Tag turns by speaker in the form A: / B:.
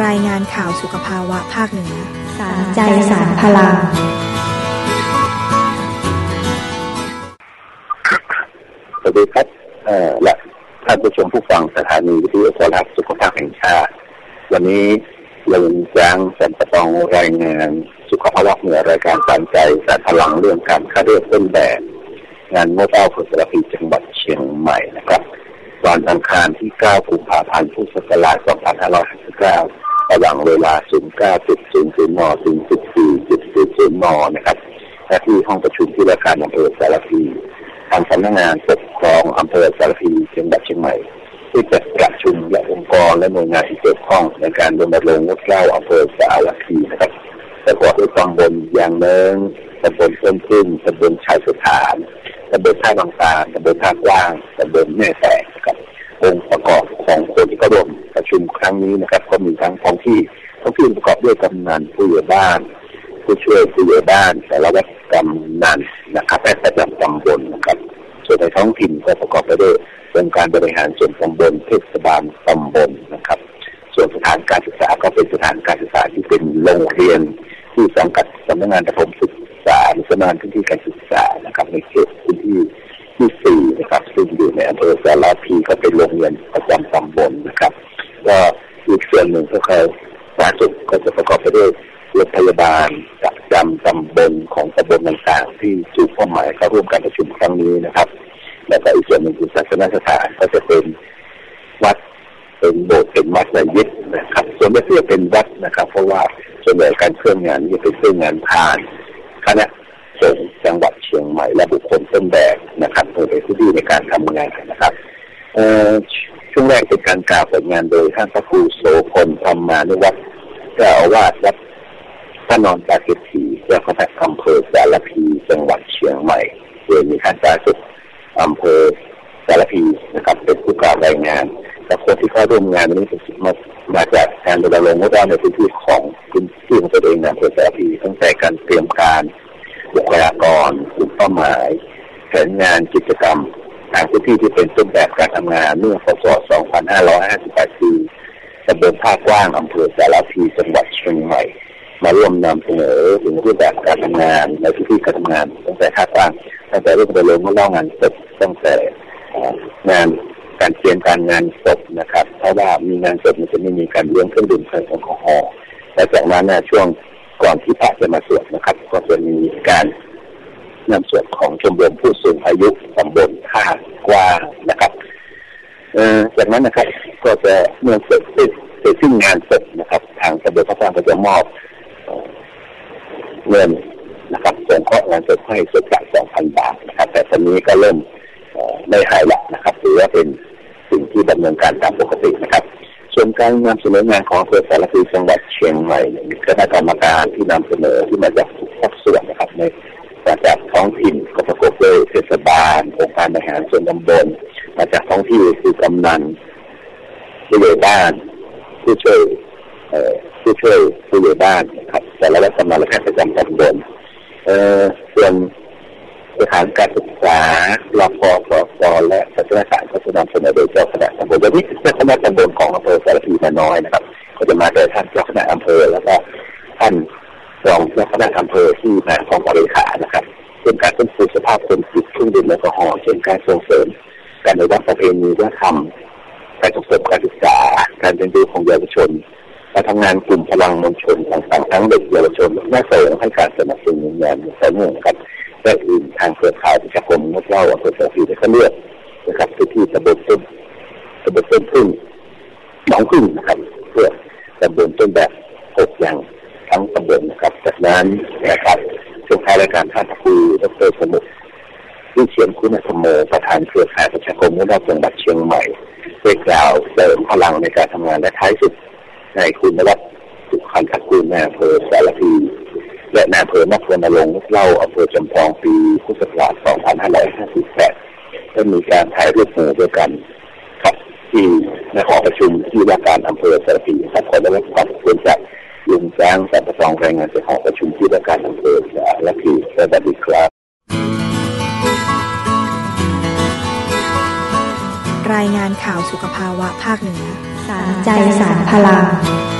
A: รายงานข่าวสุขภาวะภาคเหนือ
B: สารใจสารพลัง
C: สวัสดีครับและท่านผู้ชมผู้ฟังสถานีวิทยุโทรทัศน์สุขภาพแห่งชาติวันนี้เราจ้างสันปะตองรายงานสุขภาพเหนือรายการสารใจสารพลังเรื่องการคัดเลือกต้นแบบงานงดเอาผลสารพีจังหวัดเชียงใหม่นะครับวันอังคารที่9กุมภาพันธ์พุทธศักราช2559ระหว่างเวลา 19:00 น. ถึง 14:00 น. นะครับที่ห้องประชุมที่ว่าการอำเภอสารพีทางสำนักงานปกครองอำเภอสารพีจังหวัดเชียงใหม่ที่จะประชุมและองค์กรและหน่วยงานที่เกี่ยวข้องในการรณรงค์งดเหล้าอำเภอสารพีนะครับประกอบด้วยตำบลยางเนิงตำบลต้นพึ่งตำบลชายสถานตำบลท่าบางตาตำบลท่ากว้างตำบลแม่แตกนะครับองค์ประกอบของคนที่เข้าร่วมประชุมครั้งนี้นะครับก็มีทั้งท้องที่ประกอบด้วยกำนันผู้ใหญ่บ้านผู้ช่วยผู้ใหญ่บ้านสารวัตรกำนันนะครับและประจำตำบลนะครับส่วนในท้องถิ่นก็ประกอบไปด้วยองค์การบริหารส่วนตำบลเทศบาลตำบลนะครับส่วนสถานการศึกษาก็เป็นสถานการศึกษาที่เป็นโรงเรียนที่สังกัดสำนักงานประถมศึกษาหรือสำนักงานพื้นที่การศึกษานะครับในเขตพื้นที่ที่4นะครับซึ่งอยู่ในอำเภอสารพีก็เป็นโรงเรียนประจำตำบลนะครับก็อีกส่วนหนึ่งก็คือสาธารณสุขก็จะประกอบไปด้วยโรงพยาบาลประจำตำบลของตำบลต่างๆที่จุดเป้าหมายเข้าร่วมการประชุมครั้งนี้นะครับแล้วก็อีกส่วนหนึ่งคือศาสนสถานก็จะเป็นวัดเป็นโบสถ์เป็นมัสยิดนะครับส่วนไม่เพื่อเป็นวัดนะครับเพราะว่าส่วนใหญ่การเคลื่อนงานนี่เป็นเคลื่อนงานผ่านคณะสงฆ์จังหวัดเชียงใหม่และบุคคลต้นแบบนะครับโดยเป็นผู้ดีในการทำงานนะครับช่วงแรกเป็นการกล่าวเปิดงานโดยท่านพระครูโสพลธรรมานุวัฒน์เจ้าอาวาสวัดพระนอนตาเกษีเจ้าคณะอำเภอสารพีจังหวัดเชียงใหม่โดยมีท่านสาธารณสุขอำเภอสารพีนะครับเป็นผู้กล่าวรายงานและคนที่เข้าร่วมงานนี้มาจากการรณรงค์งดเหล้าในพื้นที่ของตัวเองในอำเภอสารพีตั้งแต่การเตรียมการบุคลากรกลุ่มเป้าหมายแผนงานกิจกรรมทางพื้นที่ที่เป็นต้นแบบการทำงานเมื่อพศ 2558 ปีตำบลท่ากว้างอำเภอสารพีจังหวัดเชียงใหม่มาร่วมนำเสนอถึงรูปแบบการทำงานในพื้นที่การทำงานตั้งแต่ท่ากว้างตั้งแต่เรื่องรณรงค์งดเหล้างานศพตั้งแต่งานการเตรียมการงานศพนะครับเพราะว่ามีงานศพมันจะไม่มีการเลี้ยงเครื่องดื่มแอลกอฮอล์และจากนั้นช่วงก่อนที่พระจะมาสวดนะครับก็จะมีการนำสวดของชมรมผู้สูงอายุตำบลท่ากว้างนะครับจากนั้นนะครับก็จะเมื่อเสร็จสิ้นงานศพนะครับทางตำบลท่ากว้างก็จะมอบเงินนะครับส่งเคราะห์งานศพให้ศพละ 2,000 บาทนะครับแต่ตอนนี้ก็เริ่มไม่หายละนะครับถือว่าเป็นสิ่งที่ดำเนินการตามปกตินะครับส่วนการนำเสนองานของอำเภอสารพีจังหวัดเชียงใหม่มีคณะกรรมการที่นำเสนอที่มาจากทุกภาคส่วนนะครับมาจากท้องถิ่นก็ประกอบด้วยเทศบาลองค์การบริหารส่วนตำบลมาจากท้องที่คือกำนันผู้ใหญ่บ้านผู้ช่วยผู้ใหญ่บ้านครับแต่ละวัดกำนันและแพทย์ประจำตำบลส่วนสถานการศึกษารพสสและศาสนศาสตร์ก็จะนำเสนอโดยเจ้าคณะตำบลโดยที่เจ้าคณะตำบลของอำเภอสารพีมาน้อยนะครับก็จะมาโดยท่านเจ้าคณะอำเภอแล้วก็ท่านรองเจ้าคณะอำเภอที่มาของบริหารนะครับเช่นการฟื้นฟูสภาพคนจิตเครื่องดื่มแอลกอฮอล์เช่นการส่งเสริมการอนุรักษ์ประเพณีวัฒนธรรมการส่งเสริมการศึกษาการเรียนรู้ของเยาวชนการทำงานกลุ่มพลังมวลชนต่างๆทั้งเด็กเยาวชนและแม่โสให้การสนับสนุนงานต่อเนื่องครับและอื่นทางเครือข่ายประชาคมงดเหล้าอำเภอสารพีได้คัดเลือกนะครับที่ตำบลต้นพึ่งหนองพึ่งนะครับเพื่อตำบลต้นแบบ6อย่างทั้งตำบลนะครับจากนั้นนะครับช่วงท้ายรายการท่านครูดร.สมุทรวิเชียรคุณธรรมโมประธานเครือข่ายประชาคมงดเหล้าจังหวัดเชียงใหม่ได้กล่าวเสริมพลังในการทำงานและท้ายสุดในคุณนวัฒน์สุขันธกุลในอำเภอสารพีและนายอำเภอนักรณรงค์งดเหล้าอำเภอจำปองปีพุทธศักราช 2558ได้มีการถ่ายรูปหมู่ด้วยกันครับที่ในหอประชุมที่ว่าการอำเภอสารพีครับขอได้รับความขอบคุณจากลุงจ้างสันปะตองรายงานจากหอประชุมที่ว่าการอำเภอสารพีสวัสดีครับ
A: รายงานข่าวสุขภาวะภาคเหนือ
B: สารใจสารพลัง